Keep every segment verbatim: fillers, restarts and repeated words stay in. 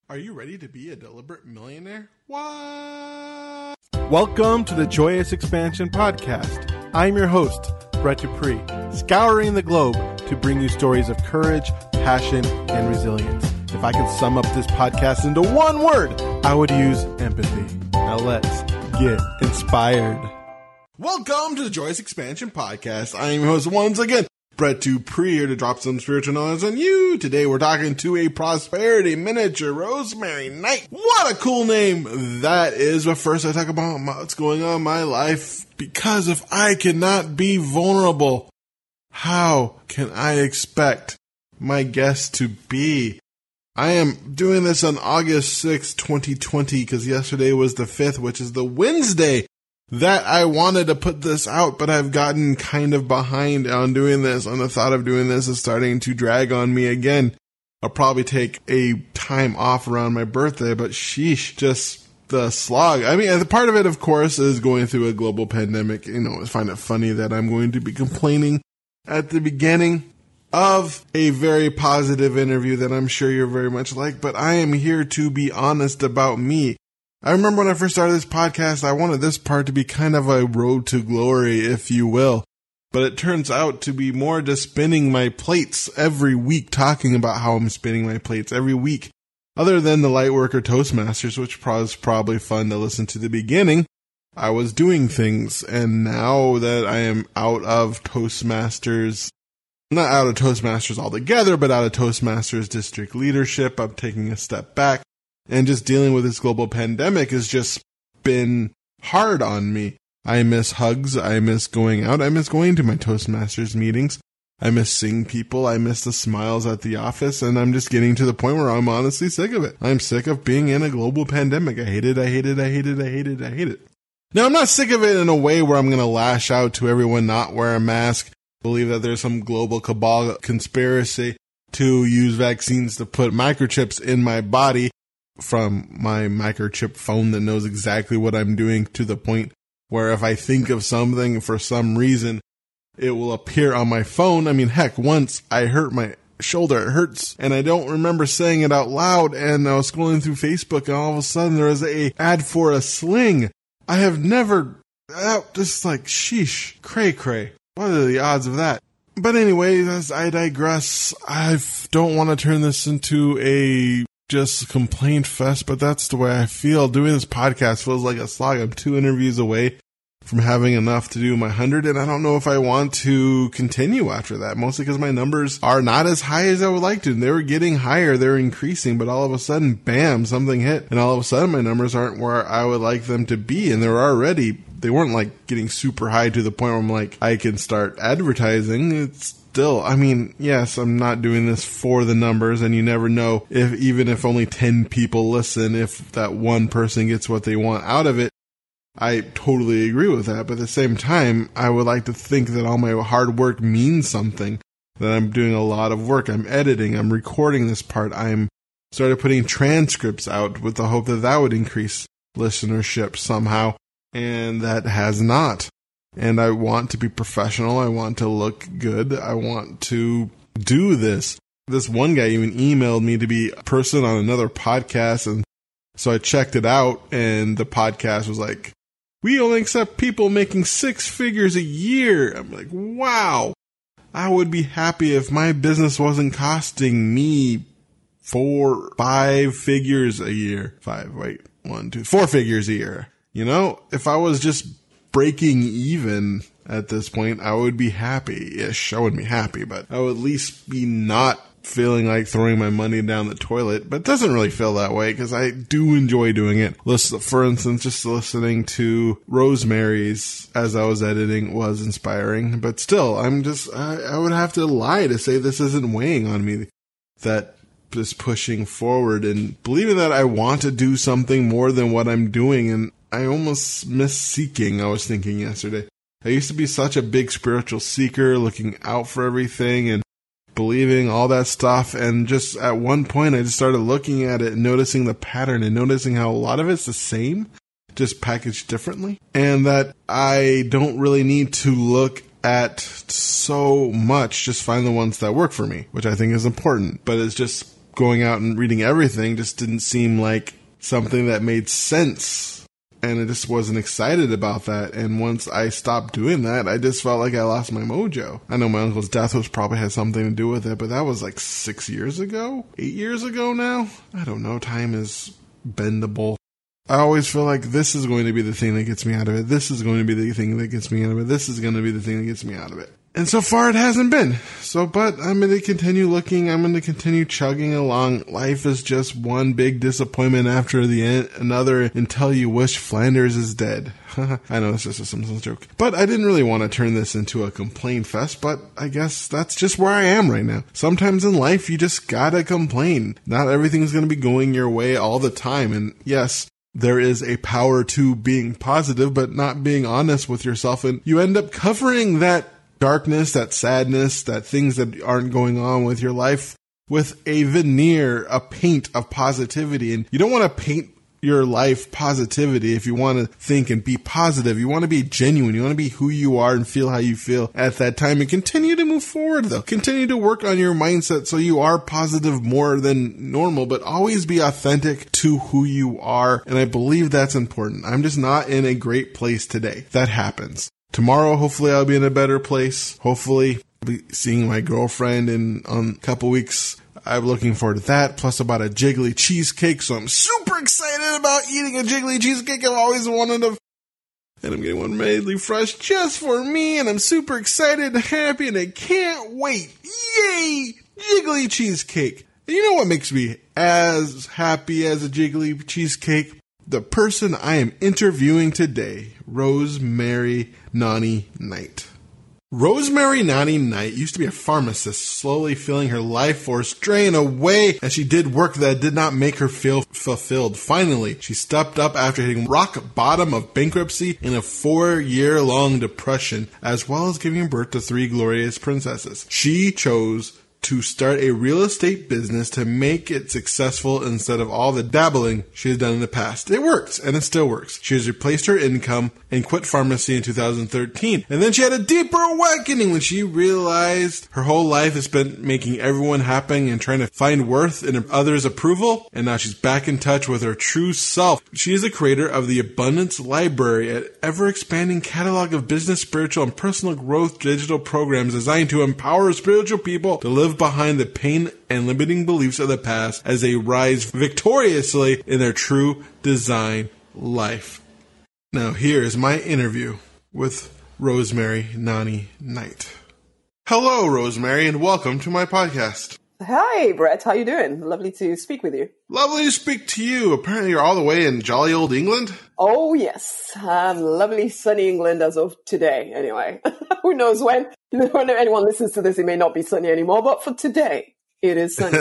Are you ready to be a deliberate millionaire? What? Welcome to the Joyous Expansion Podcast. I'm your host, Brett Dupree, scouring the globe to bring you stories of courage, passion, and resilience. If I could sum up this podcast into one word, I would use empathy. Now let's get inspired. Welcome to the Joyous Expansion Podcast. I am your host once again, Brett Dupree, here to drop some spiritual knowledge on you. Today we're talking to a prosperity miniature, Rosemary Knight. What a cool name that is. But first I talk about what's going on in my life, because if I cannot be vulnerable, how can I expect my guest to be? I am doing this on August sixth, twenty twenty, because yesterday was the fifth, which is the Wednesday that I wanted to put this out, but I've gotten kind of behind on doing this, and the thought of doing this is starting to drag on me again. I'll probably take a time off around my birthday, but sheesh, just the slog. I mean, the part of it, of course, is going through a global pandemic. You know, I find it funny that I'm going to be complaining at the beginning of a very positive interview that I'm sure you're very much like, but I am here to be honest about me. I remember when I first started this podcast, I wanted this part to be kind of a road to glory, if you will. But it turns out to be more just spinning my plates every week, talking about how I'm spinning my plates every week. Other than the Lightworker Toastmasters, which was probably fun to listen to the beginning, I was doing things. And now that I am out of Toastmasters, not out of Toastmasters altogether, but out of Toastmasters district leadership, I'm taking a step back. And just dealing with this global pandemic has just been hard on me. I miss hugs. I miss going out. I miss going to my Toastmasters meetings. I miss seeing people. I miss the smiles at the office. And I'm just getting to the point where I'm honestly sick of it. I'm sick of being in a global pandemic. I hate it. I hate it. I hate it. I hate it. I hate it. Now, I'm not sick of it in a way where I'm going to lash out to everyone not wear a mask, believe that there's some global cabal conspiracy to use vaccines to put microchips in my body from my microchip phone that knows exactly what I'm doing, to the point where if I think of something for some reason, it will appear on my phone. I mean, heck, once I hurt my shoulder, it hurts, and I don't remember saying it out loud, and I was scrolling through Facebook, and all of a sudden there was a ad for a sling. I have never, uh, just like, sheesh, cray cray. What are the odds of that? But anyway, as I digress, I don't want to turn this into a just complaint fest, but that's the way I feel. Doing this podcast feels like a slog. I'm two interviews away from having enough to do my hundred, and I don't know if I want to continue after that, mostly because my numbers are not as high as I would like to. They were getting higher, they were increasing, but all of a sudden, bam, something hit, and all of a sudden my numbers aren't where I would like them to be, and they're already, they weren't like getting super high to the point where I'm like, I can start advertising. It's Still, I mean, yes, I'm not doing this for the numbers, and you never know if, even if only ten people listen, if that one person gets what they want out of it. I totally agree with that, but at the same time, I would like to think that all my hard work means something, that I'm doing a lot of work. I'm editing, I'm recording this part, I'm started putting transcripts out with the hope that that would increase listenership somehow, and that has not. And I want to be professional. I want to look good. I want to do this. This one guy even emailed me to be a person on another podcast. And so I checked it out, and the podcast was like, we only accept people making six figures a year. I'm like, wow. I would be happy if my business wasn't costing me four, five figures a year. Five, wait, one, two, four figures a year. You know, if I was just breaking even at this point, I would be happy-ish. I wouldn't be happy, but I would at least be not feeling like throwing my money down the toilet. But it doesn't really feel that way, because I do enjoy doing it. Listen, for instance, just listening to Rosemary's as I was editing was inspiring. But still, I'm just, I, I would have to lie to say this isn't weighing on me. That just pushing forward and believing that I want to do something more than what I'm doing, and I almost miss seeking, I was thinking yesterday. I used to be such a big spiritual seeker, looking out for everything and believing all that stuff. And just at one point, I just started looking at it and noticing the pattern and noticing how a lot of it's the same, just packaged differently. And that I don't really need to look at so much, just find the ones that work for me, which I think is important. But it's just going out and reading everything just didn't seem like something that made sense. And I just wasn't excited about that. And once I stopped doing that, I just felt like I lost my mojo. I know my uncle's death was probably had something to do with it, but that was like six years ago? Eight years ago now? I don't know. Time is bendable. I always feel like this is going to be the thing that gets me out of it. This is going to be the thing that gets me out of it. This is going to be the thing that gets me out of it. And so far it hasn't been. So, but I'm going to continue looking. I'm going to continue chugging along. Life is just one big disappointment after the en- another until you wish Flanders is dead. I know it's just a Simpsons joke. But I didn't really want to turn this into a complaint fest, but I guess that's just where I am right now. Sometimes in life you just gotta complain. Not everything's going to be going your way all the time. And yes, there is a power to being positive, but not being honest with yourself. And you end up covering that darkness, that sadness, that things that aren't going on with your life with a veneer, a paint of positivity. And you don't want to paint your life positivity if you want to think and be positive. You want to be genuine. You want to be who you are and feel how you feel at that time, and continue to move forward though. Continue to work on your mindset so you are positive more than normal, but always be authentic to who you are. And I believe that's important. I'm just not in a great place today. That happens. Tomorrow, hopefully I'll be in a better place. Hopefully I'll be seeing my girlfriend in um, a couple weeks. I'm looking forward to that. Plus about a jiggly cheesecake. So I'm super excited about eating a jiggly cheesecake. I've always wanted to. And I'm getting one made fresh just for me. And I'm super excited and happy and I can't wait. Yay! Jiggly cheesecake. And you know what makes me as happy as a jiggly cheesecake? The person I am interviewing today, Rosemary Nani Knight. Rosemary Nani Knight used to be a pharmacist, slowly feeling her life force drain away as she did work that did not make her feel fulfilled. Finally, she stepped up after hitting rock bottom of bankruptcy and a four-year-long depression, as well as giving birth to three glorious princesses. She chose to start a real estate business to make it successful instead of all the dabbling she has done in the past. It works, and it still works. She has replaced her income and quit pharmacy in two thousand thirteen. And then she had a deeper awakening when she realized her whole life is spent making everyone happy and trying to find worth in others' approval. And now she's back in touch with her true self. She is the creator of the Abundance Library, an ever-expanding catalog of business, spiritual, and personal growth digital programs designed to empower spiritual people to live behind the pain and limiting beliefs of the past as they rise victoriously in their true design life. Now here is my interview with Rosemary Nani Knight. Hello, Rosemary, and welcome to my podcast. Hi, Brett. How you doing? Lovely to speak with you. Lovely to speak to you. Apparently you're all the way in jolly old England? Oh, yes. Um, lovely sunny England as of today, anyway. Who knows when? When anyone listens to this, it may not be sunny anymore, but for today, it is sunny.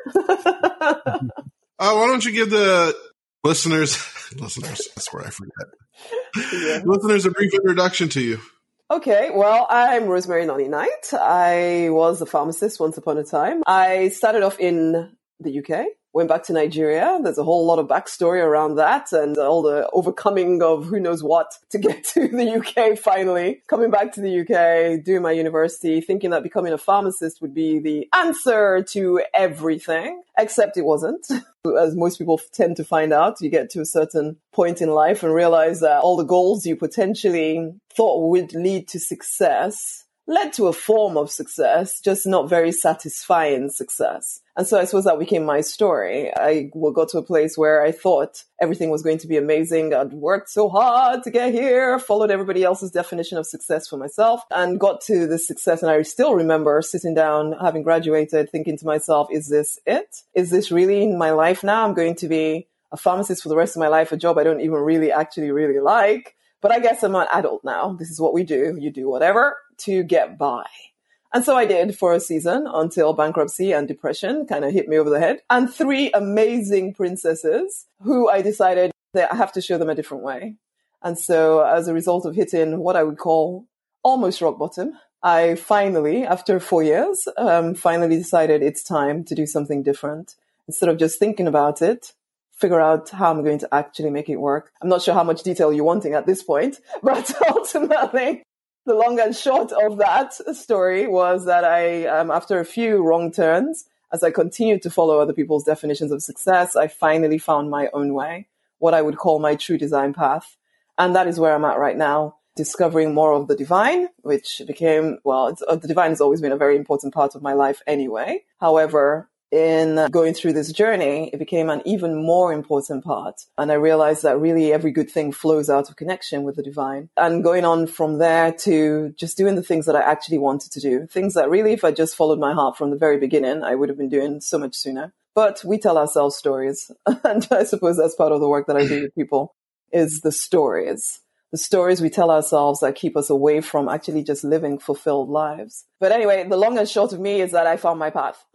uh, why don't you give the listeners, listeners, I swear I forget, yeah. listeners a brief introduction to you. Okay, well, I'm Rosemary Nani Knight. I was a pharmacist once upon a time. I started off in the U K, went back to Nigeria. There's a whole lot of backstory around that and all the overcoming of who knows what to get to the U K finally. Coming back to the U K, doing my university, thinking that becoming a pharmacist would be the answer to everything, except it wasn't. As most people tend to find out, you get to a certain point in life and realize that all the goals you potentially thought would lead to success led to a form of success, just not very satisfying success. And so I suppose that became my story. I got to a place where I thought everything was going to be amazing. I'd worked so hard to get here, followed everybody else's definition of success for myself, and got to this success. And I still remember sitting down, having graduated, thinking to myself, is this it? Is this really my life now? I'm going to be a pharmacist for the rest of my life, a job I don't even really actually really like. But I guess I'm an adult now. This is what we do. You do whatever to get by. And so I did for a season until bankruptcy and depression kind of hit me over the head. And three amazing princesses who I decided that I have to show them a different way. And so as a result of hitting what I would call almost rock bottom, I finally, after four years, um, finally decided it's time to do something different. Instead of just thinking about it, figure out how I'm going to actually make it work. I'm not sure how much detail you're wanting at this point, but ultimately, the long and short of that story was that I, um, after a few wrong turns as I continued to follow other people's definitions of success, I finally found my own way, what I would call my true design path. And that is where I'm at right now, discovering more of the divine, which became, well, it's, uh, the divine has always been a very important part of my life anyway. However, in going through this journey, it became an even more important part. And I realized that really every good thing flows out of connection with the divine. And going on from there to just doing the things that I actually wanted to do. Things that really, if I just followed my heart from the very beginning, I would have been doing so much sooner. But we tell ourselves stories. And I suppose that's part of the work that I do with people, is the stories. The stories we tell ourselves that keep us away from actually just living fulfilled lives. But anyway, the long and short of me is that I found my path.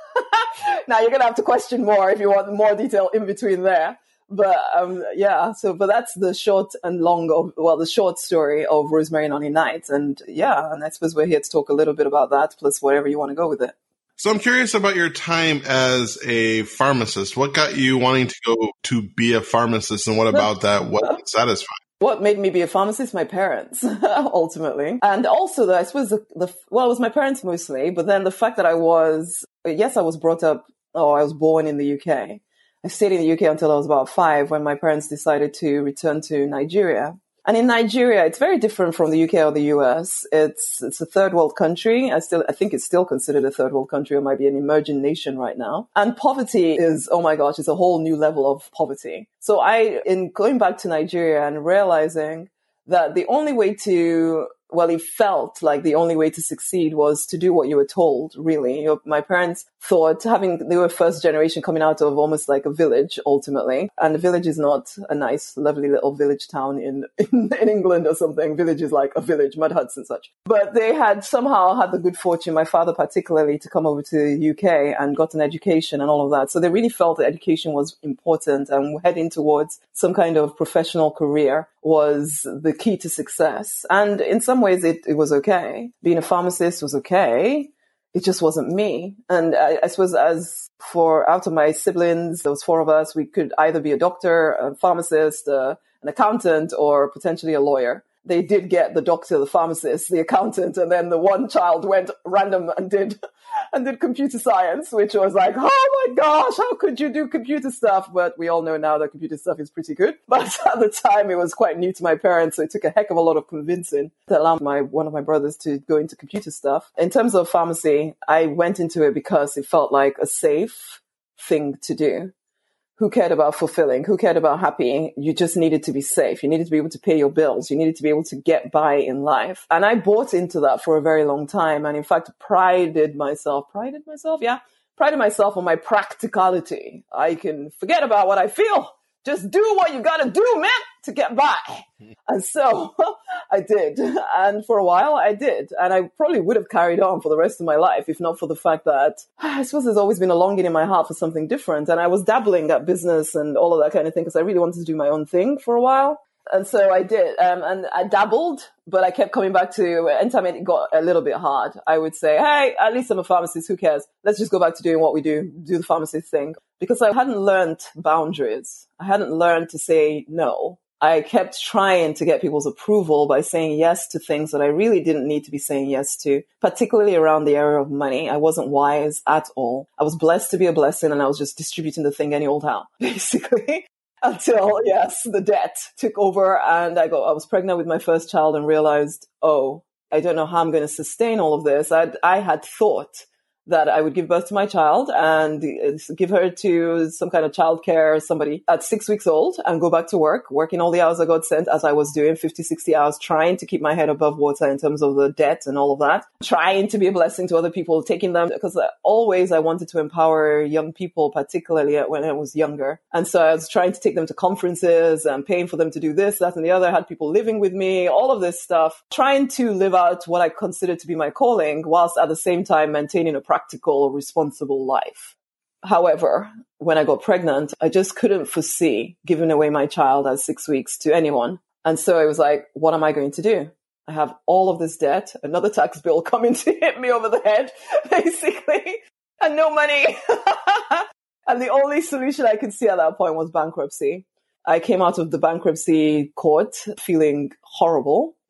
Now you're going to have to question more if you want more detail in between there. But um, yeah, so but that's the short and long of, well, the short story of Rosemary Nonny Knight. And yeah, and I suppose we're here to talk a little bit about that, plus whatever you want to go with it. So I'm curious about your time as a pharmacist. What got you wanting to go to be a pharmacist, and what about that wasn't satisfying? What made me be a pharmacist? My parents, ultimately. And also, the, I suppose, the, the, well, it was my parents mostly, but then the fact that I was, yes, I was brought up, oh, I was born in the U K. I stayed in the U K until I was about five when my parents decided to return to Nigeria. And in Nigeria, it's very different from the U K or the U S. It's it's a third world country. I still I think it's still considered a third world country, or might be an emerging nation right now. And poverty is, oh my gosh, it's a whole new level of poverty. So I, in going back to Nigeria and realizing that the only way to, well, it felt like the only way to succeed was to do what you were told, really. You know, my parents thought, having, they were first generation coming out of almost like a village, ultimately. And the village is not a nice, lovely little village town in, in, in England or something. Village is like a village, mud huts and such. But they had somehow had the good fortune, my father particularly, to come over to the U K and got an education and all of that. So they really felt that education was important, and heading towards some kind of professional career was the key to success. And in some ways it, it was okay. Being a pharmacist was okay. It just wasn't me. And I, I suppose as for out of my siblings, there was four of us, we could either be a doctor, a pharmacist, uh, an accountant, or potentially a lawyer. They did get the doctor, the pharmacist, the accountant, and then the one child went random and did and did computer science, which was like, oh my gosh, how could you do computer stuff? But we all know now that computer stuff is pretty good. But at the time, it was quite new to my parents, so it took a heck of a lot of convincing to allow my one of my brothers to go into computer stuff. In terms of pharmacy, I went into it because it felt like a safe thing to do. Who cared about fulfilling? Who cared about happy? You just needed to be safe. You needed to be able to pay your bills. You needed to be able to get by in life. And I bought into that for a very long time. And in fact, prided myself, prided myself, yeah, prided myself on my practicality. I can forget about what I feel. Just do what you gotta do, man, to get by. And so I did. And for a while I did. And I probably would have carried on for the rest of my life, if not for the fact that I suppose there's always been a longing in my heart for something different. And I was dabbling at business and all of that kind of thing because I really wanted to do my own thing for a while. And so I did. Um, and I dabbled, but I kept coming back to, anytime it got a little bit hard, I would say, hey, at least I'm a pharmacist. Who cares? Let's just go back to doing what we do, do the pharmacist thing. Because I hadn't learned boundaries. I hadn't learned to say no. I kept trying to get people's approval by saying yes to things that I really didn't need to be saying yes to, particularly around the area of money. I wasn't wise at all. I was blessed to be a blessing, and I was just distributing the thing any old how, basically. Until, yes, the debt took over, and I got, I was pregnant with my first child and realized, oh, I don't know how I'm going to sustain all of this. I'd, I had thought that I would give birth to my child and give her to some kind of childcare, somebody at six weeks old, and go back to work, working all the hours I got sent, as I was doing, fifty, sixty hours, trying to keep my head above water in terms of the debt and all of that, trying to be a blessing to other people, taking them, because always I wanted to empower young people, particularly when I was younger. And so I was trying to take them to conferences and paying for them to do this, that, and the other. I had people living with me, all of this stuff, trying to live out what I considered to be my calling, whilst at the same time maintaining a practical, responsible life. However, when I got pregnant, I just couldn't foresee giving away my child at six weeks to anyone. And so I was like, what am I going to do? I have all of this debt, another tax bill coming to hit me over the head, basically, and no money. And the only solution I could see at that point was bankruptcy. I came out of the bankruptcy court feeling horrible.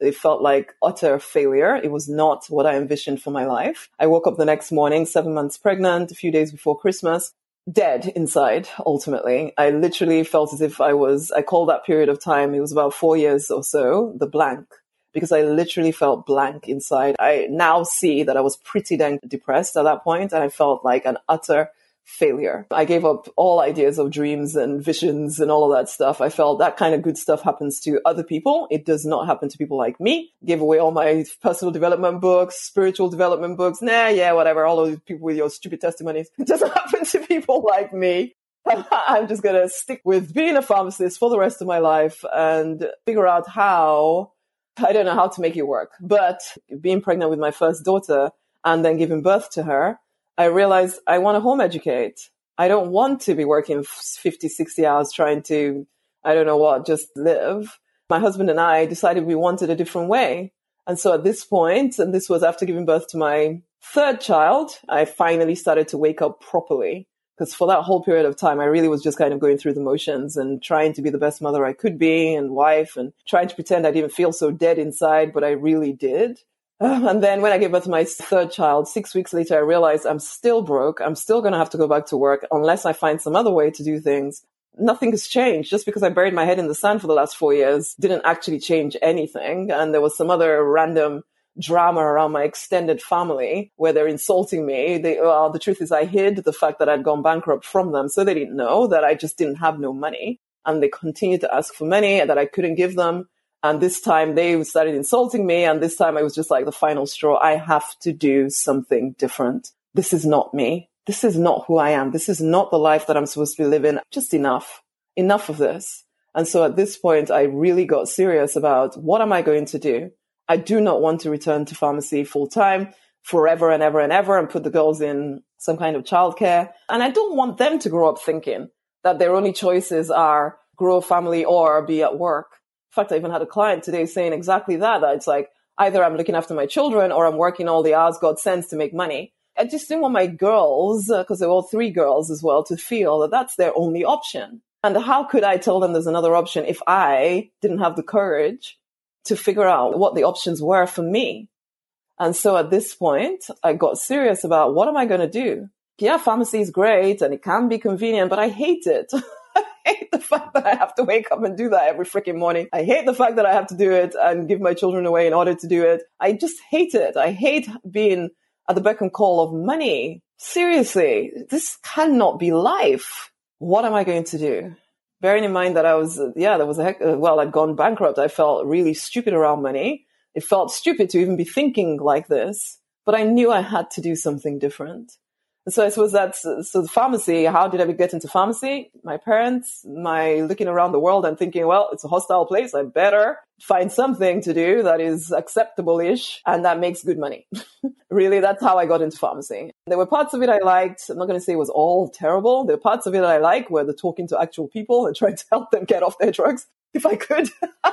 It felt like utter failure. It was not what I envisioned for my life. I woke up the next morning, seven months pregnant, a few days before Christmas, dead inside, ultimately. I literally felt as if I was, I call that period of time, it was about four years or so, the blank, because I literally felt blank inside. I now see that I was pretty dang depressed at that point, and I felt like an utter failure. I gave up all ideas of dreams and visions and all of that stuff. I felt that kind of good stuff happens to other people. It does not happen to people like me. Gave away all my personal development books, spiritual development books. Nah, yeah, whatever. All of these people with your stupid testimonies. It doesn't happen to people like me. I'm just going to stick with being a pharmacist for the rest of my life and figure out how, I don't know how to make it work. But being pregnant with my first daughter and then giving birth to her, I realized I want to home educate. I don't want to be working fifty, sixty hours trying to, I don't know what, just live. My husband and I decided we wanted a different way. And so at this point, and this was after giving birth to my third child, I finally started to wake up properly. Because for that whole period of time, I really was just kind of going through the motions and trying to be the best mother I could be and wife and trying to pretend I didn't feel so dead inside, but I really did. And then when I gave birth to my third child, six weeks later, I realized I'm still broke. I'm still going to have to go back to work unless I find some other way to do things. Nothing has changed. Just because I buried my head in the sand for the last four years didn't actually change anything. And there was some other random drama around my extended family where they're insulting me. They, well, the truth is I hid the fact that I'd gone bankrupt from them. So they didn't know that I just didn't have no money. And they continued to ask for money that I couldn't give them. And this time they started insulting me. And this time I was just like the final straw. I have to do something different. This is not me. This is not who I am. This is not the life that I'm supposed to be living. Just enough. Enough of this. And so at this point, I really got serious about what am I going to do? I do not want to return to pharmacy full time forever and ever and ever and put the girls in some kind of childcare. And I don't want them to grow up thinking that their only choices are grow a family or be at work. In fact, I even had a client today saying exactly that, that it's like, either I'm looking after my children or I'm working all the hours God sends to make money. I just didn't want my girls, because uh, they're all three girls as well, to feel that that's their only option. And how could I tell them there's another option if I didn't have the courage to figure out what the options were for me? And so at this point, I got serious about what am I going to do? Yeah, pharmacy is great and it can be convenient, but I hate it. I hate the fact that I have to wake up and do that every freaking morning. I hate the fact that I have to do it and give my children away in order to do it. I just hate it. I hate being at the beck and call of money. Seriously, this cannot be life. What am I going to do? Bearing in mind that I was, yeah, there was a heck, well, I'd gone bankrupt. I felt really stupid around money. It felt stupid to even be thinking like this, but I knew I had to do something different. So I suppose that's, so the pharmacy, how did I get into pharmacy? My parents, my looking around the world and thinking, well, it's a hostile place. I better find something to do that is acceptable-ish and that makes good money. Really, that's how I got into pharmacy. There were parts of it I liked. I'm not going to say it was all terrible. There were parts of it that I like where they're talking to actual people and trying to help them get off their drugs, if I could.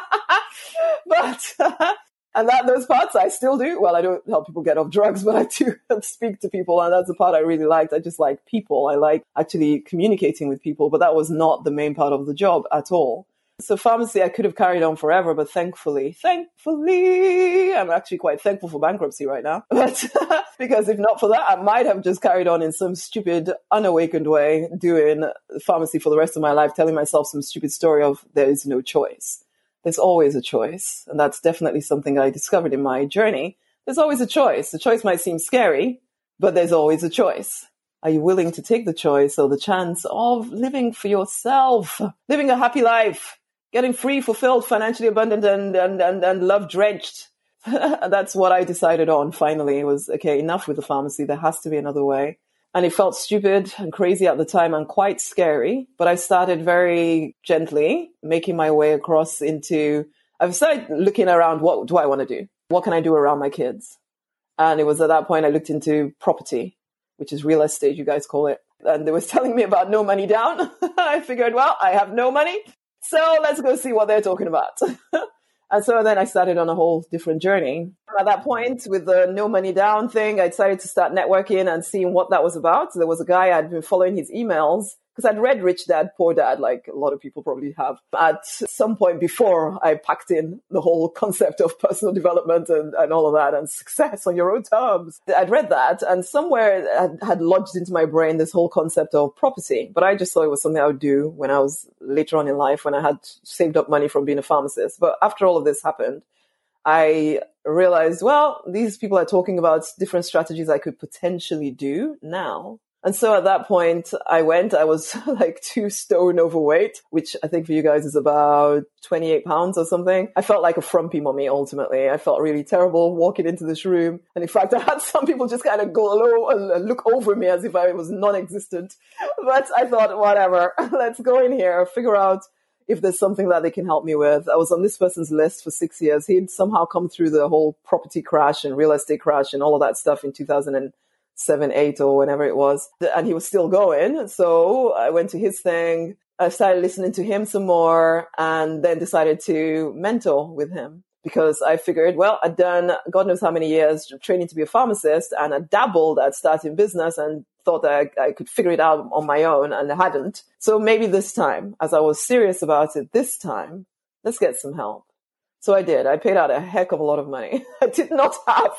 But... And that those parts I still do. Well, I don't help people get off drugs, but I do speak to people. And that's the part I really liked. I just like people. I like actually communicating with people, but that was not the main part of the job at all. So pharmacy, I could have carried on forever, but thankfully, thankfully, I'm actually quite thankful for bankruptcy right now. But because if not for that, I might have just carried on in some stupid, unawakened way, doing pharmacy for the rest of my life, telling myself some stupid story of there is no choice. There's always a choice. And that's definitely something I discovered in my journey. There's always a choice. The choice might seem scary, but there's always a choice. Are you willing to take the choice or the chance of living for yourself, living a happy life, getting free, fulfilled, financially abundant, and, and, and, and love-drenched? That's what I decided on finally. It was, okay, enough with the pharmacy. There has to be another way. And it felt stupid and crazy at the time and quite scary. But I started very gently making my way across into, I've started looking around, what do I want to do? What can I do around my kids? And it was at that point I looked into property, which is real estate, you guys call it. And they was telling me about no money down. I figured, well, I have no money. So let's go see what they're talking about. And so then I started on a whole different journey. At that point, with the no money down thing, I decided to start networking and seeing what that was about. So there was a guy, I'd been following his emails because I'd read Rich Dad, Poor Dad, like a lot of people probably have, at some point before I packed in the whole concept of personal development and, and all of that and success on your own terms. I'd read that, and somewhere had, had lodged into my brain this whole concept of property. But I just thought it was something I would do when I was later on in life, when I had saved up money from being a pharmacist. But after all of this happened, I realized, well, these people are talking about different strategies I could potentially do now. And so at that point, I went, I was like two stone overweight, which I think for you guys is about twenty-eight pounds or something. I felt like a frumpy mummy, ultimately. I felt really terrible walking into this room. And in fact, I had some people just kind of go low and look over me as if I was non-existent. But I thought, whatever, let's go in here, figure out if there's something that they can help me with. I was on this person's list for six years. He'd somehow come through the whole property crash and real estate crash and all of that stuff in two thousand seven, eight, or whenever it was. And he was still going. So I went to his thing. I started listening to him some more and then decided to mentor with him because I figured, well, I'd done God knows how many years training to be a pharmacist, and I dabbled at starting business and thought that I, I could figure it out on my own, and I hadn't. So maybe this time, as I was serious about it this time, let's get some help. So I did. I paid out a heck of a lot of money. I did not have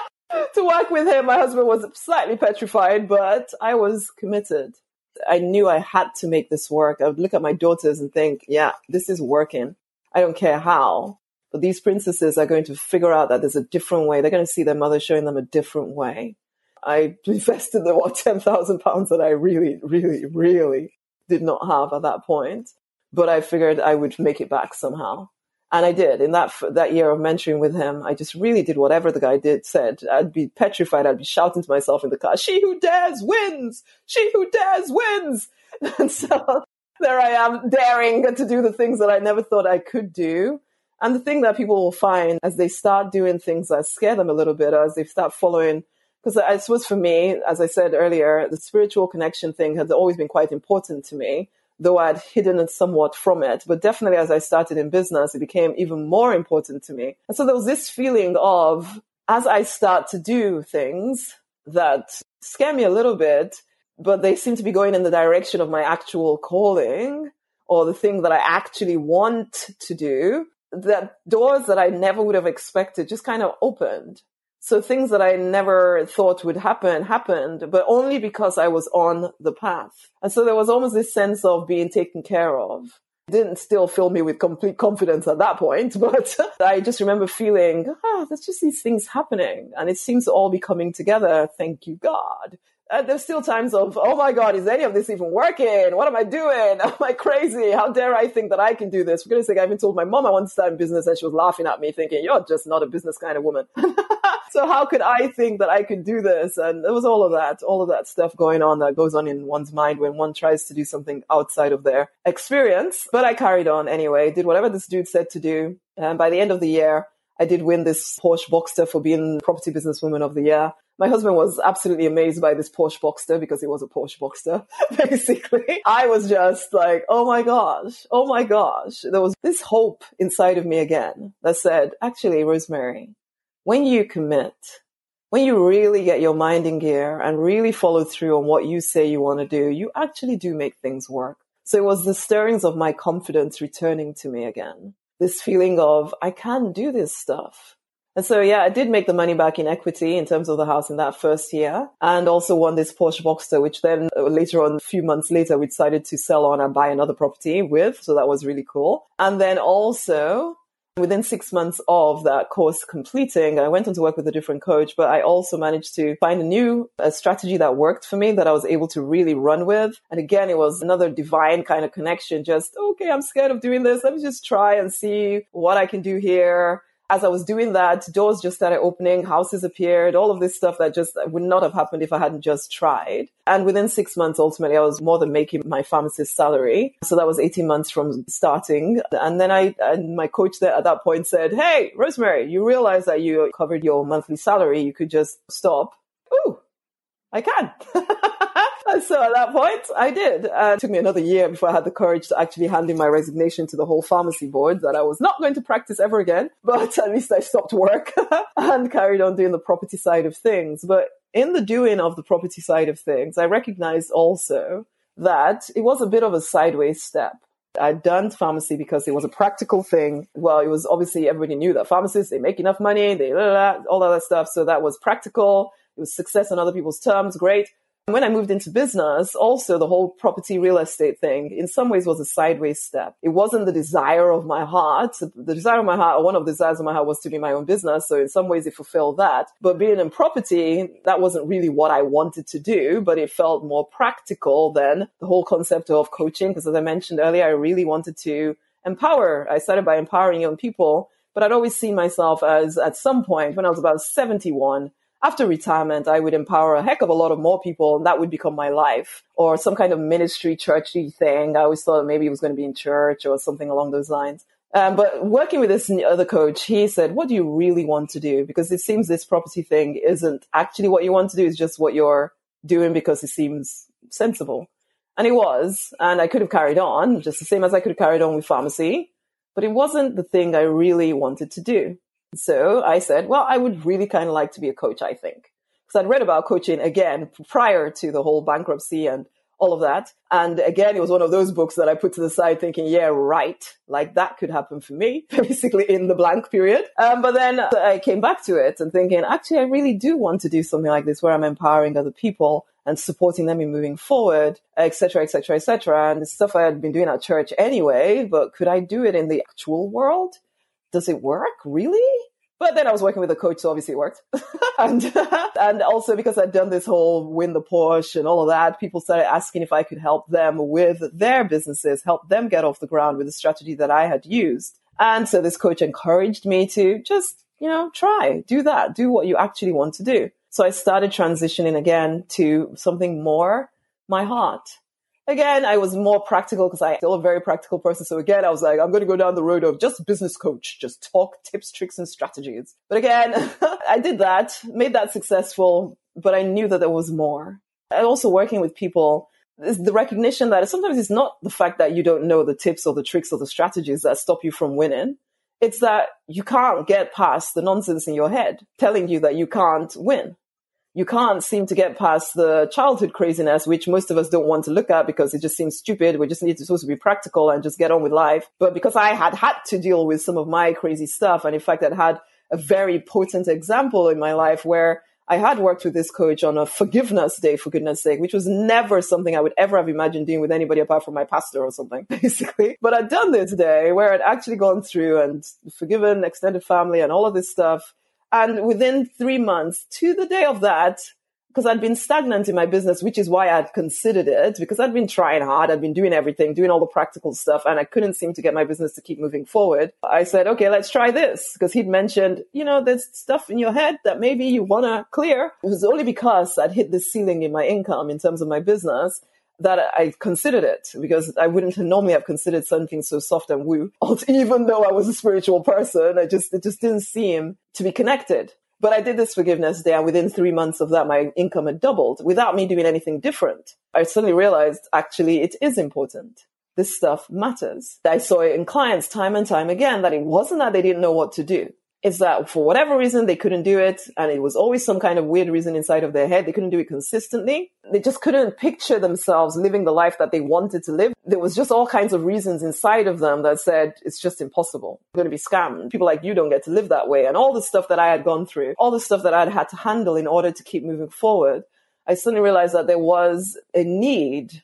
to work with him. My husband was slightly petrified, but I was committed. I knew I had to make this work. I would look at my daughters and think, yeah, this is working. I don't care how, but these princesses are going to figure out that there's a different way. They're going to see their mother showing them a different way. I invested the, what, ten thousand pounds that I really, really, really did not have at that point, but I figured I would make it back somehow. And I did. In that that year of mentoring with him, I just really did whatever the guy did said. I'd be petrified. I'd be shouting to myself in the car, "She who dares wins! She who dares wins!" And so there I am, daring to do the things that I never thought I could do. And the thing that people will find as they start doing things that scare them a little bit, or as they start following, because I suppose for me, as I said earlier, the spiritual connection thing has always been quite important to me, though I'd hidden it somewhat from it. But definitely as I started in business, it became even more important to me. And so there was this feeling of, as I start to do things that scare me a little bit, but they seem to be going in the direction of my actual calling or the thing that I actually want to do, that doors that I never would have expected just kind of opened. So things that I never thought would happen, happened, but only because I was on the path. And so there was almost this sense of being taken care of. It didn't still fill me with complete confidence at that point, but I just remember feeling, ah, oh, there's just these things happening. And it seems to all be coming together. Thank you, God. And there's still times of, oh my God, is any of this even working? What am I doing? Am I crazy? How dare I think that I can do this? For goodness sake, I even told my mom I want to start in business and she was laughing at me thinking, you're just not a business kind of woman. So how could I think that I could do this? And there was all of that, all of that stuff going on that goes on in one's mind when one tries to do something outside of their experience. But I carried on anyway, did whatever this dude said to do. And by the end of the year, I did win this Porsche Boxster for being Property Businesswoman of the Year. My husband was absolutely amazed by this Porsche Boxster because it was a Porsche Boxster, basically. I was just like, oh my gosh, oh my gosh. There was this hope inside of me again that said, actually, Rosemary, when you commit, when you really get your mind in gear and really follow through on what you say you want to do, you actually do make things work. So it was the stirrings of my confidence returning to me again. This feeling of, I can do this stuff. And so, yeah, I did make the money back in equity in terms of the house in that first year, and also won this Porsche Boxster, which then uh, later on, a few months later, we decided to sell on and buy another property with. So that was really cool. And then also, within six months of that course completing, I went on to work with a different coach, but I also managed to find a new a strategy that worked for me that I was able to really run with. And again, it was another divine kind of connection. Just, okay, I'm scared of doing this. Let me just try and see what I can do here. As I was doing that, doors just started opening, houses appeared, all of this stuff that just would not have happened if I hadn't just tried. And within six months, ultimately, I was more than making my pharmacist salary. So that was eighteen months from starting. And then I, and my coach there at that point said, hey, Rosemary, you realize that you covered your monthly salary. You could just stop. Ooh, I can. And so at that point, I did. Uh, it took me another year before I had the courage to actually hand in my resignation to the whole pharmacy board that I was not going to practice ever again. But at least I stopped work and carried on doing the property side of things. But in the doing of the property side of things, I recognized also that it was a bit of a sideways step. I'd done pharmacy because it was a practical thing. Well, it was obviously everybody knew that pharmacists, they make enough money, they blah, blah, blah, all of that stuff. So that was practical. It was success on other people's terms. Great. When I moved into business, also the whole property real estate thing in some ways was a sideways step. It wasn't the desire of my heart. The desire of my heart, or one of the desires of my heart, was to be my own business. So in some ways it fulfilled that. But being in property, that wasn't really what I wanted to do, but it felt more practical than the whole concept of coaching. Because as I mentioned earlier, I really wanted to empower. I started by empowering young people, but I'd always seen myself as at some point when I was about seventy-one, after retirement, I would empower a heck of a lot of more people, and that would become my life, or some kind of ministry, churchy thing. I always thought maybe it was going to be in church or something along those lines. Um, but working with this other coach, he said, what do you really want to do? Because it seems this property thing isn't actually what you want to do. It's just what you're doing because it seems sensible. And it was. And I could have carried on, just the same as I could have carried on with pharmacy. But it wasn't the thing I really wanted to do. So I said, well, I would really kind of like to be a coach, I think. Because I'd read about coaching, again, prior to the whole bankruptcy and all of that. And again, it was one of those books that I put to the side thinking, yeah, right, like that could happen for me, basically in the blank period. Um, but then I came back to it and thinking, actually, I really do want to do something like this where I'm empowering other people and supporting them in moving forward, et cetera, et cetera, et cetera. And the stuff I had been doing at church anyway, but could I do it in the actual world? Does it work? Really? But then I was working with a coach, so obviously it worked. and and also because I'd done this whole win the Porsche and all of that, people started asking if I could help them with their businesses, help them get off the ground with the strategy that I had used. And so this coach encouraged me to just, you know, try, do that, do what you actually want to do. So I started transitioning again to something more my heart. Again, I was more practical because I'm still a very practical person. So again, I was like, I'm going to go down the road of just business coach, just talk tips, tricks, and strategies. But again, I did that, made that successful, but I knew that there was more. And also working with people, is the recognition that sometimes it's not the fact that you don't know the tips or the tricks or the strategies that stop you from winning. It's that you can't get past the nonsense in your head telling you that you can't win. You can't seem to get past the childhood craziness, which most of us don't want to look at because it just seems stupid. We just need to supposed to be practical and just get on with life. But because I had had to deal with some of my crazy stuff, and in fact, I'd had a very potent example in my life where I had worked with this coach on a forgiveness day, for goodness sake, which was never something I would ever have imagined doing with anybody apart from my pastor or something, basically. But I'd done this day where I'd actually gone through and forgiven extended family and all of this stuff. And within three months to the day of that, because I'd been stagnant in my business, which is why I'd considered it, because I'd been trying hard. I'd been doing everything, doing all the practical stuff, and I couldn't seem to get my business to keep moving forward. I said, okay, let's try this. Because he'd mentioned, you know, there's stuff in your head that maybe you want to clear. It was only because I'd hit the ceiling in my income in terms of my business that I considered it, because I wouldn't normally have considered something so soft and woo. Even though I was a spiritual person, I just, it just didn't seem to be connected. But I did this forgiveness day, and within three months of that, my income had doubled without me doing anything different. I suddenly realized, actually, it is important. This stuff matters. I saw it in clients time and time again that it wasn't that they didn't know what to do. It's that for whatever reason, they couldn't do it. And it was always some kind of weird reason inside of their head. They couldn't do it consistently. They just couldn't picture themselves living the life that they wanted to live. There was just all kinds of reasons inside of them that said, it's just impossible. I'm going to be scammed. People like you don't get to live that way. And all the stuff that I had gone through, all the stuff that I'd had to handle in order to keep moving forward, I suddenly realized that there was a need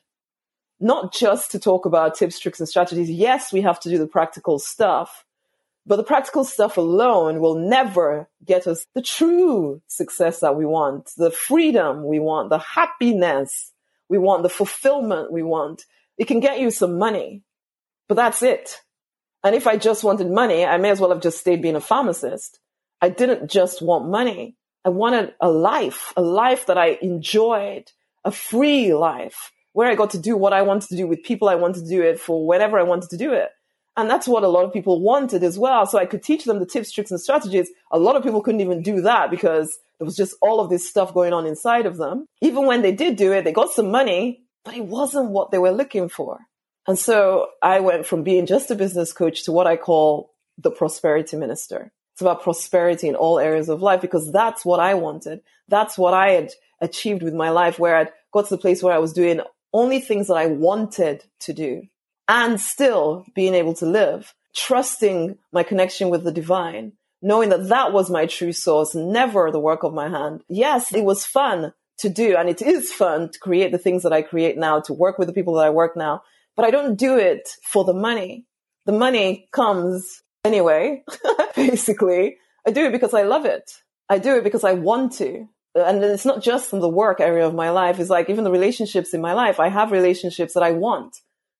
not just to talk about tips, tricks, and strategies. Yes, we have to do the practical stuff. But the practical stuff alone will never get us the true success that we want, the freedom we want, the happiness we want, the fulfillment we want. It can get you some money, but that's it. And if I just wanted money, I may as well have just stayed being a pharmacist. I didn't just want money. I wanted a life, a life that I enjoyed, a free life where I got to do what I wanted to do with people I wanted to do it for, whenever I wanted to do it. And that's what a lot of people wanted as well. So I could teach them the tips, tricks, and strategies. A lot of people couldn't even do that because there was just all of this stuff going on inside of them. Even when they did do it, they got some money, but it wasn't what they were looking for. And so I went from being just a business coach to what I call the prosperity minister. It's about prosperity in all areas of life because that's what I wanted. That's what I had achieved with my life, where I'd got to the place where I was doing only things that I wanted to do and still being able to live, trusting my connection with the divine, knowing that that was my true source, never the work of my hand. Yes, it was fun to do, and it is fun to create the things that I create now, to work with the people that I work now, but I don't do it for the money. The money comes anyway, basically. I do it because I love it. I do it because I want to. And it's not just from the work area of my life. It's like even the relationships in my life. I have relationships that I want.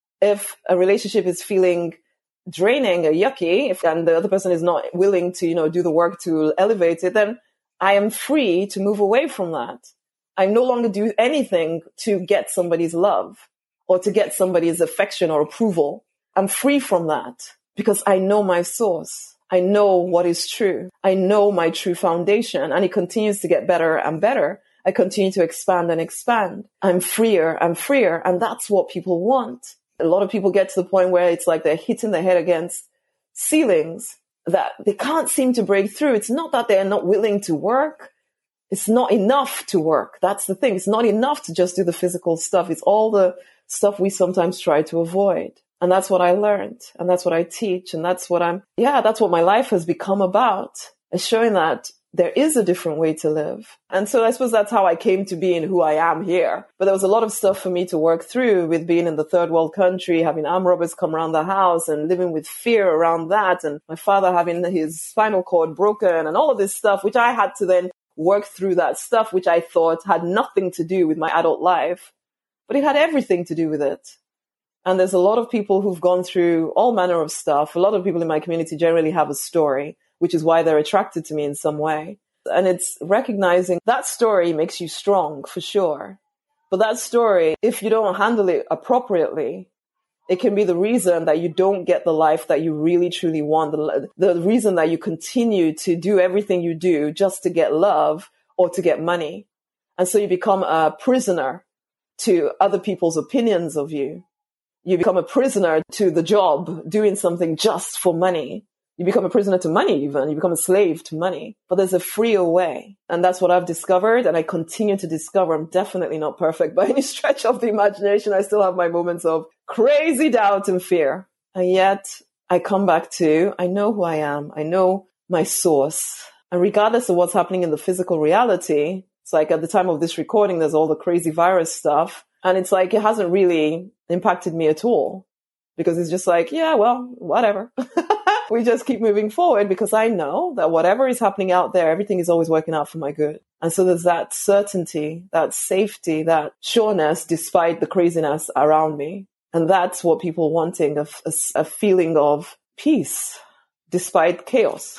If a relationship is feeling draining or yucky, if and the other person is not willing to, you know, do the work to elevate it, then I am free to move away from that. I no longer do anything to get somebody's love or to get somebody's affection or approval. I'm free from that because I know my source. I know what is true. I know my true foundation, and it continues to get better and better. I continue to expand and expand. I'm freer and freer, and that's what people want. A lot of people get to the point where it's like they're hitting their head against ceilings that they can't seem to break through. It's not that they're not willing to work. It's not enough to work. That's the thing. It's not enough to just do the physical stuff. It's all the stuff we sometimes try to avoid. And that's what I learned. And that's what I teach. And that's what I'm, yeah, that's what my life has become about. Is showing that there is a different way to live. And so I suppose that's how I came to being who I am here. But there was a lot of stuff for me to work through with being in the third world country, having armed robbers come around the house and living with fear around that. And my father having his spinal cord broken and all of this stuff, which I had to then work through that stuff, which I thought had nothing to do with my adult life, but it had everything to do with it. And there's a lot of people who've gone through all manner of stuff. A lot of people in my community generally have a story, which is why they're attracted to me in some way. And it's recognizing that story makes you strong for sure. But that story, if you don't handle it appropriately, it can be the reason that you don't get the life that you really truly want. The, the reason that you continue to do everything you do just to get love or to get money. And so you become a prisoner to other people's opinions of you. You become a prisoner to the job, doing something just for money. You become a prisoner to money even. You become a slave to money. But there's a freer way. And that's what I've discovered. And I continue to discover. I'm definitely not perfect by any stretch of the imagination. I still have my moments of crazy doubt and fear. And yet I come back to, I know who I am. I know my source. And regardless of what's happening in the physical reality, it's like at the time of this recording, there's all the crazy virus stuff. And it's like, it hasn't really impacted me at all because it's just like, yeah, well, whatever. We just keep moving forward because I know that whatever is happening out there, everything is always working out for my good. And so there's that certainty, that safety, that sureness despite the craziness around me. And that's what people wanting, a, a, a feeling of peace despite chaos.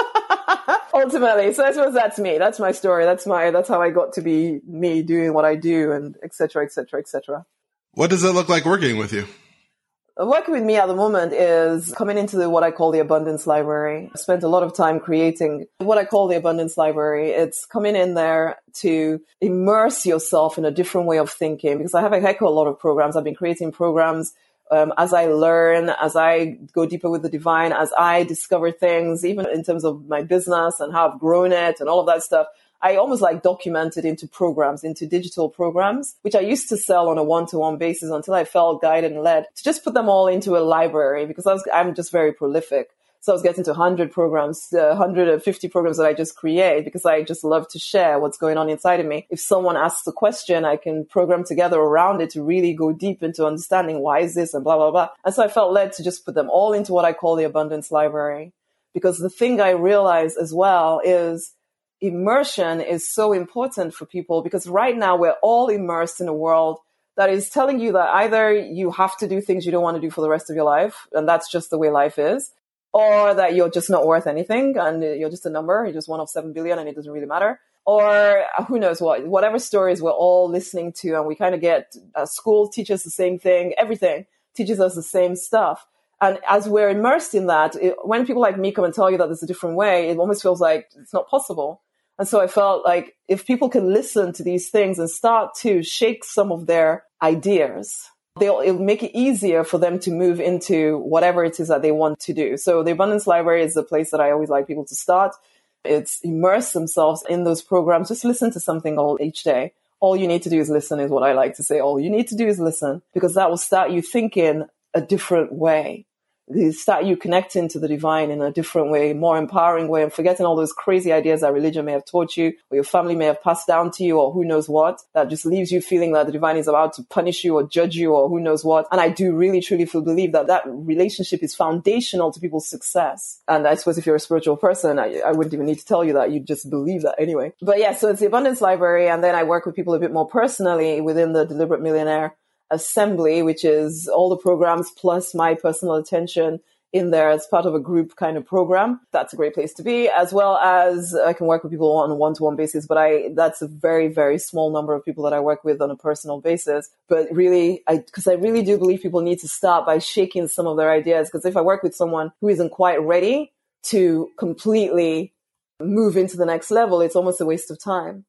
Ultimately. So I suppose that's me. That's my story. That's my, that's how I got to be me doing what I do and et cetera, et cetera, et cetera. What does it look like working with you? Working with me at the moment is coming into the, what I call the Abundance Library. I spent a lot of time creating what I call the Abundance Library. It's coming in there to immerse yourself in a different way of thinking because I have a heck of a lot of programs. I've been creating programs um, as I learn, as I go deeper with the divine, as I discover things, even in terms of my business and how I've grown it and all of that stuff. I almost like documented into programs, into digital programs, which I used to sell on a one-to-one basis until I felt guided and led to just put them all into a library because I was, I'm just very prolific. So I was getting to one hundred programs, uh, one hundred fifty programs that I just create because I just love to share what's going on inside of me. If someone asks a question, I can program together around it to really go deep into understanding why is this and blah, blah, blah. And so I felt led to just put them all into what I call the Abundance Library because the thing I realized as well is immersion is so important for people because right now we're all immersed in a world that is telling you that either you have to do things you don't want to do for the rest of your life, and that's just the way life is, or that you're just not worth anything and you're just a number, you're just one of seven billion and it doesn't really matter. Or who knows what, whatever stories we're all listening to and we kind of get, uh, school teaches the same thing, everything teaches us the same stuff. And as we're immersed in that, it, when people like me come and tell you that there's a different way, it almost feels like it's not possible. And so I felt like if people can listen to these things and start to shake some of their ideas, they'll it'll make it easier for them to move into whatever it is that they want to do. So the Abundance Library is the place that I always like people to start. It's immerse themselves in those programs. Just listen to something all each day. All you need to do is listen is what I like to say. All you need to do is listen, because that will start you thinking a different way. They start you connecting to the divine in a different way, more empowering way, and forgetting all those crazy ideas that religion may have taught you or your family may have passed down to you or who knows what, that just leaves you feeling that the divine is about to punish you or judge you or who knows what. And I do really, truly feel, believe that that relationship is foundational to people's success. And I suppose if you're a spiritual person, I, I wouldn't even need to tell you that. You just believe that anyway. But yeah, so it's the Abundance Library. And then I work with people a bit more personally within the Deliberate Millionaire Assembly, which is all the programs plus my personal attention in there as part of a group kind of program. That's a great place to be, as well as I can work with people on a one-to-one basis, but I that's a very, very small number of people that I work with on a personal basis. But really, I because I really do believe people need to start by shaking some of their ideas, because if I work with someone who isn't quite ready to completely move into the next level, it's almost a waste of time.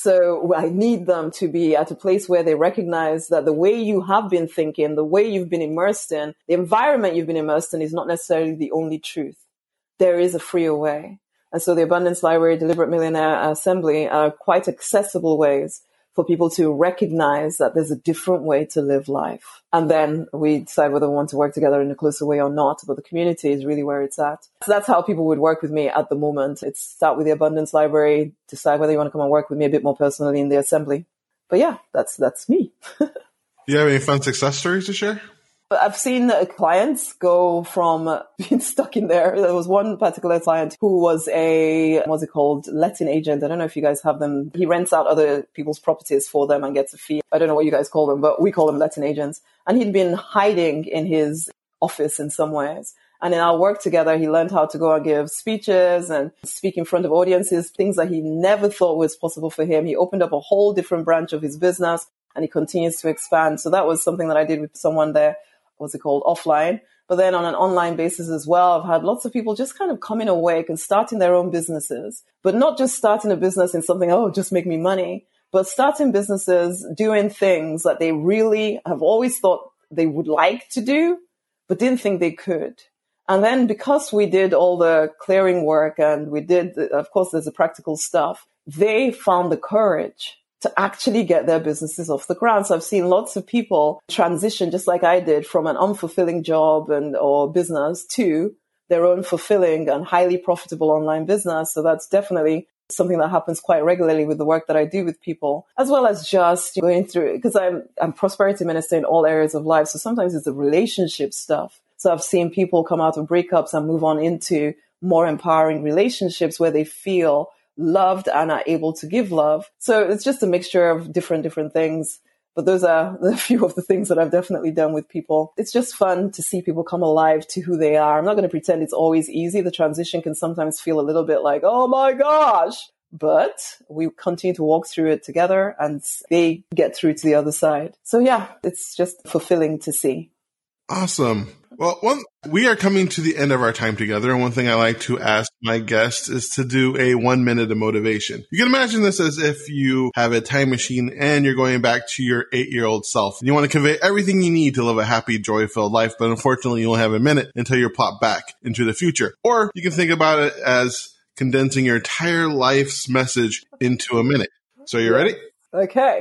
So I need them to be at a place where they recognize that the way you have been thinking, the way you've been immersed in, the environment you've been immersed in is not necessarily the only truth. There is a freer way. And so the Abundance Library, Deliberate Millionaire Assembly are quite accessible ways for people to recognize that there's a different way to live life. And then we decide whether we want to work together in a closer way or not, but the community is really where it's at. So that's how people would work with me at the moment. It's start with the Abundance Library, decide whether you want to come and work with me a bit more personally in the assembly. But yeah, that's that's me. Do you have any fun success stories to share? I've seen clients go from being stuck in there. There was one particular client who was a, what's it called, letting agent. I don't know if you guys have them. He rents out other people's properties for them and gets a fee. I don't know what you guys call them, but we call them letting agents. And he'd been hiding in his office in some ways. And in our work together, he learned how to go and give speeches and speak in front of audiences, things that he never thought was possible for him. He opened up a whole different branch of his business and he continues to expand. So that was something that I did with someone there. What's it called, offline. But then on an online basis as well, I've had lots of people just kind of coming awake and starting their own businesses, but not just starting a business in something, oh, just make me money, but starting businesses, doing things that they really have always thought they would like to do, but didn't think they could. And then because we did all the clearing work and we did, of course, there's the practical stuff, they found the courage to actually get their businesses off the ground. So I've seen lots of people transition, just like I did, from an unfulfilling job and or business to their own fulfilling and highly profitable online business. So that's definitely something that happens quite regularly with the work that I do with people, as well as just going through, because I'm I'm prosperity minister in all areas of life. So sometimes it's the relationship stuff. So I've seen people come out of breakups and move on into more empowering relationships where they feel loved and are able to give love. So it's just a mixture of different, different things. But those are a few of the things that I've definitely done with people. It's just fun to see people come alive to who they are. I'm not going to pretend it's always easy. The transition can sometimes feel a little bit like, oh my gosh. But we continue to walk through it together and they get through to the other side. So yeah, it's just fulfilling to see. Awesome. Well, one, we are coming to the end of our time together. And one thing I like to ask my guests is to do a one minute of motivation. You can imagine this as if you have a time machine and you're going back to your eight year old self and you want to convey everything you need to live a happy, joy filled life. But unfortunately, you only have a minute until you're plopped back into the future. Or you can think about it as condensing your entire life's message into a minute. So you ready? Okay.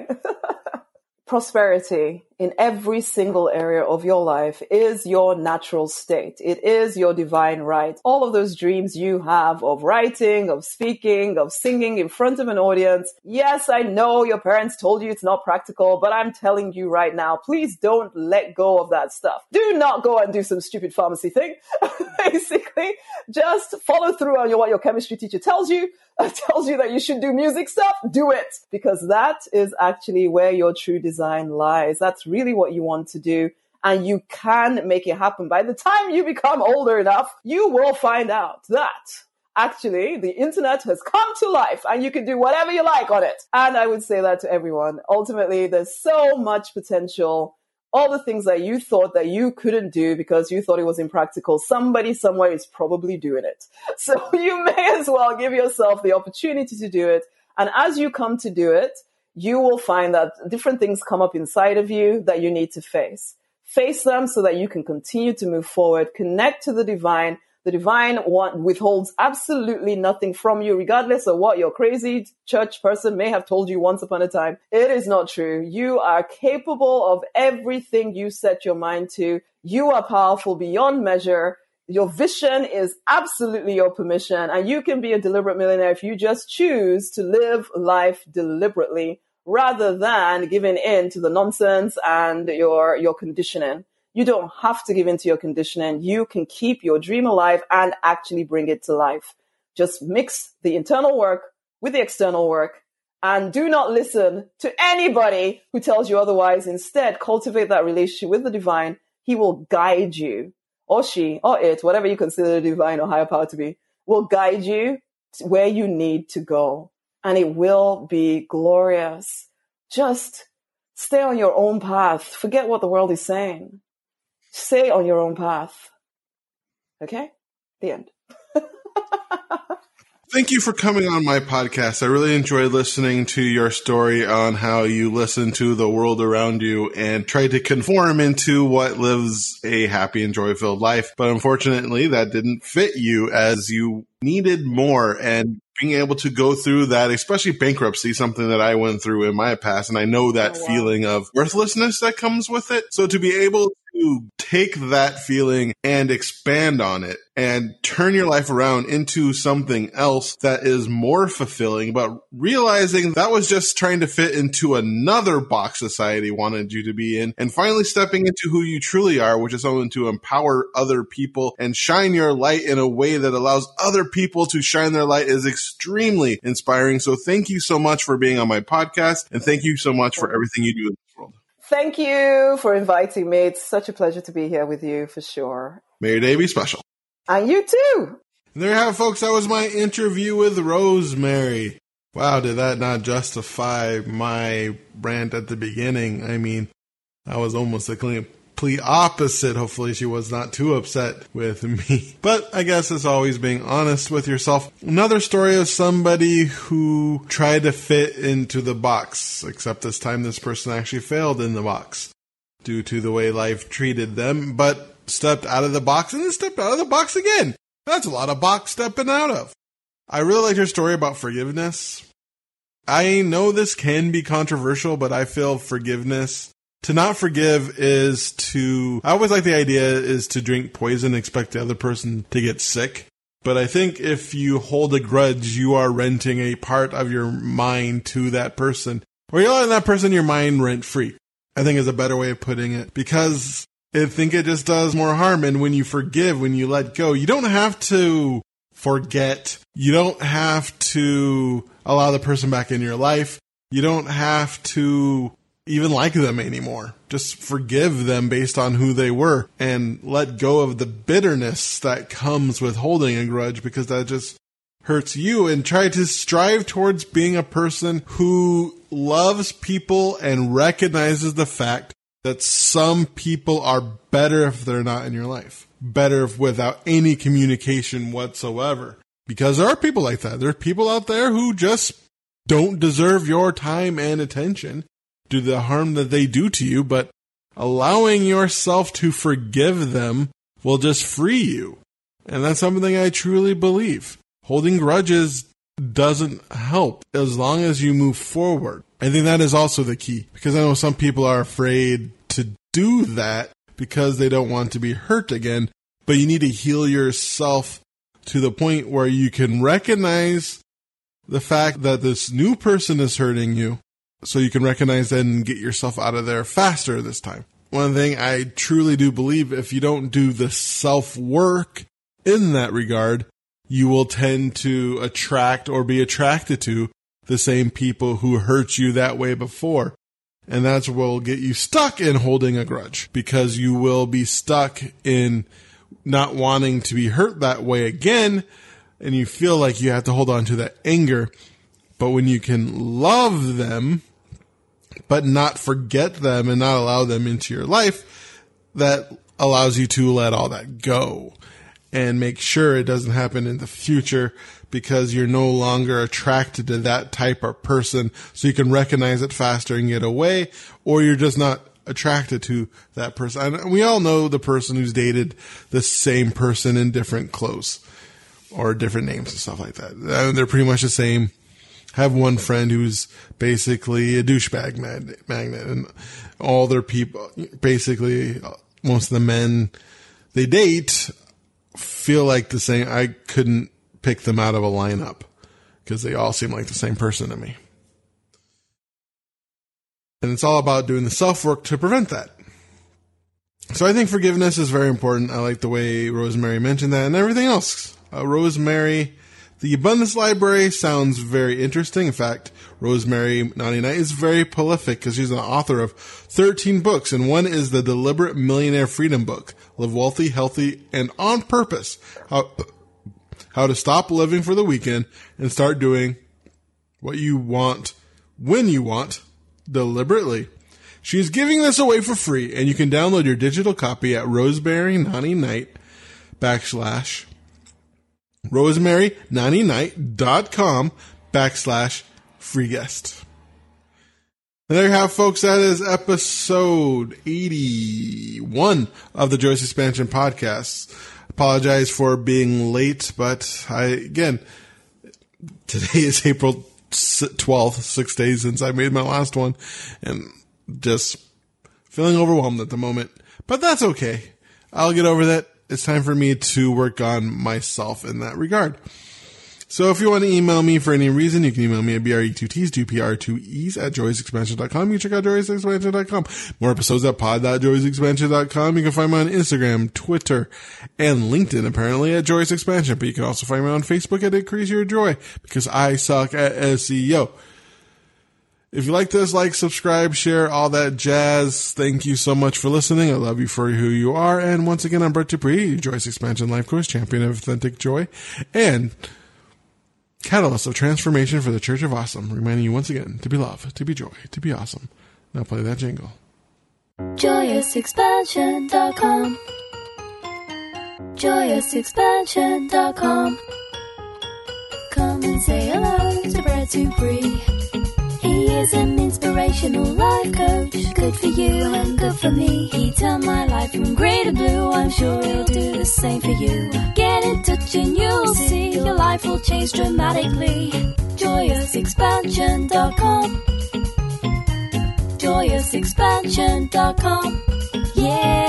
Prosperity in every single area of your life is your natural state. It is your divine right. All of those dreams you have of writing, of speaking, of singing in front of an audience. Yes, I know your parents told you it's not practical, but I'm telling you right now, please don't let go of that stuff. Do not go and do some stupid pharmacy thing. Basically, just follow through on your, what your chemistry teacher tells you. Uh, tells you that you should do music stuff. Do it, because that is actually where your true design lies. That's really what you want to do. And you can make it happen. By the time you become older enough, you will find out that actually the internet has come to life and you can do whatever you like on it. And I would say that to everyone. Ultimately, there's so much potential all the things that you thought that you couldn't do because you thought it was impractical, somebody somewhere is probably doing it. So you may as well give yourself the opportunity to do it. And as you come to do it, you will find that different things come up inside of you that you need to face. Face them so that you can continue to move forward, connect to the divine. The divine want, withholds absolutely nothing from you, regardless of what your crazy church person may have told you once upon a time. It is not true. You are capable of everything you set your mind to. You are powerful beyond measure. Your vision is absolutely your permission, and you can be a deliberate millionaire if you just choose to live life deliberately rather than giving in to the nonsense and your, your conditioning. You don't have to give in to your conditioning. You can keep your dream alive and actually bring it to life. Just mix the internal work with the external work and do not listen to anybody who tells you otherwise. Instead, cultivate that relationship with the divine. He will guide you, or she, or it, whatever you consider the divine or higher power to be, will guide you to where you need to go. And it will be glorious. Just stay on your own path. Forget what the world is saying. Stay on your own path. Okay? The end. Thank you for coming on my podcast. I really enjoyed listening to your story on how you listen to the world around you and try to conform into what lives a happy and joy-filled life. But unfortunately, that didn't fit you, as you needed more. And being able to go through that, especially bankruptcy, something that I went through in my past, and I know that oh, wow. feeling of worthlessness that comes with it. So to be able to take that feeling and expand on it and turn your life around into something else that is more fulfilling, but realizing that was just trying to fit into another box society wanted you to be in, and finally stepping into who you truly are, which is someone to empower other people and shine your light in a way that allows other people to shine their light, is extremely inspiring. So thank you so much for being on my podcast, and thank you so much for everything you do in this world. Thank you for inviting me. It's such a pleasure to be here with you, for sure. May your day be special. And you too. And there you have it, folks. That was my interview with Rosemary. Wow, did that not justify my rant at the beginning? I mean, I was almost a complete opposite. Hopefully she was not too upset with me. But I guess it's always being honest with yourself. Another story of somebody who tried to fit into the box, except this time this person actually failed in the box due to the way life treated them, but stepped out of the box and then stepped out of the box again. That's a lot of box stepping out of. I really liked her story about forgiveness. I know this can be controversial, but I feel forgiveness, to not forgive is to, I always like the idea is to drink poison and expect the other person to get sick. But I think if you hold a grudge, you are renting a part of your mind to that person, or you're letting that person your mind rent free, I think is a better way of putting it, because I think it just does more harm. And when you forgive, when you let go, you don't have to forget. You don't have to allow the person back in your life. You don't have to even like them anymore. Just forgive them based on who they were and let go of the bitterness that comes with holding a grudge, because that just hurts you. And try to strive towards being a person who loves people and recognizes the fact that some people are better if they're not in your life, better if without any communication whatsoever. Because there are people like that. There are people out there who just don't deserve your time and attention due to the harm that they do to you, but allowing yourself to forgive them will just free you. And that's something I truly believe. Holding grudges doesn't help as long as you move forward. I think that is also the key, because I know some people are afraid to do that because they don't want to be hurt again, but you need to heal yourself to the point where you can recognize the fact that this new person is hurting you, so you can recognize that and get yourself out of there faster this time. One thing I truly do believe, if you don't do the self-work in that regard, you will tend to attract or be attracted to the same people who hurt you that way before. And that's what will get you stuck in holding a grudge, because you will be stuck in not wanting to be hurt that way again, and you feel like you have to hold on to that anger. But when you can love them but not forget them and not allow them into your life, that allows you to let all that go and make sure it doesn't happen in the future, because you're no longer attracted to that type of person, so you can recognize it faster and get away, or you're just not attracted to that person. And we all know the person who's dated the same person in different clothes or different names and stuff like that. And they're pretty much the same. Have one friend who's basically a douchebag magnet, and all their people, basically most of the men they date feel like the same. I couldn't pick them out of a lineup because they all seem like the same person to me. And it's all about doing the self-work to prevent that. So I think forgiveness is very important. I like the way Rosemary mentioned that, and everything else. Uh, Rosemary, the Abundance Library sounds very interesting. In fact, Rosemary Naughty Night is very prolific because she's an author of thirteen books, and one is the Deliberate Millionaire Freedom Book, Live Wealthy, Healthy, and On Purpose. How, how to stop living for the weekend and start doing what you want when you want, deliberately. She's giving this away for free, and you can download your digital copy at Rosemary Naughty Night backslash Rosemary Naughty Night dot com backslash free guest. And there you have, folks. That is episode eighty-one of the Joyous Expansion Podcast. Apologize for being late, but I, again, today is April twelfth, six days since I made my last one, and just feeling overwhelmed at the moment. But that's okay. I'll get over that. It's time for me to work on myself in that regard. So if you want to email me for any reason, you can email me at B R E two T's, G P R two E's at joyous expansion dot com. You can check out joyous expansion dot com. More episodes at pod dot joyous expansion dot com. You can find me on Instagram, Twitter, and LinkedIn, apparently, at Joyous Expansion. But you can also find me on Facebook at Increase Your Joy, because I suck at S E O. If you like this, like, subscribe, share, all that jazz. Thank you so much for listening. I love you for who you are. And once again, I'm Brett Dupree, Joyous Expansion Life Coach, champion of authentic joy, and catalyst of transformation for the Church of Awesome, reminding you once again to be love, to be joy, to be awesome. Now play that jingle. joyous expansion dot com joyous expansion dot com. Come and say hello to Brett Dupree. He is an inspirational life coach, good for you and good for me. He turned my life from grey to blue, I'm sure he'll do the same for you. Get in touch and you'll see your life will change dramatically. joyous expansion dot com joyous expansion dot com. Yeah.